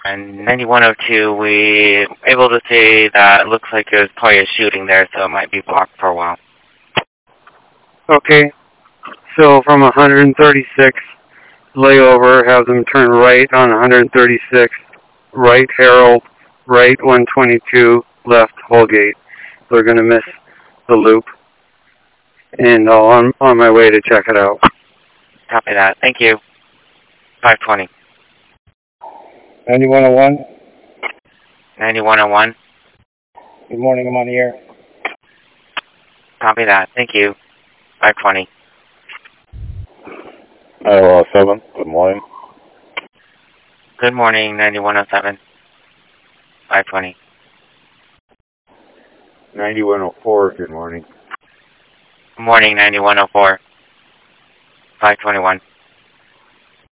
And 9102, we able to see that it looks like there's probably a shooting there, so it might be blocked for a while. Okay. So from 136 layover, have them turn right on 136, right Harold, right 122, left Holgate. They're going to miss the loop. And I'm on my way to check it out. Copy that. Thank you. 520. 9101. 9101. Good morning, I'm on the air. Copy that. Thank you. 520. 9107. Good morning. Good morning, 9107. 520. 9104. Good morning. Good morning, 9104. 521.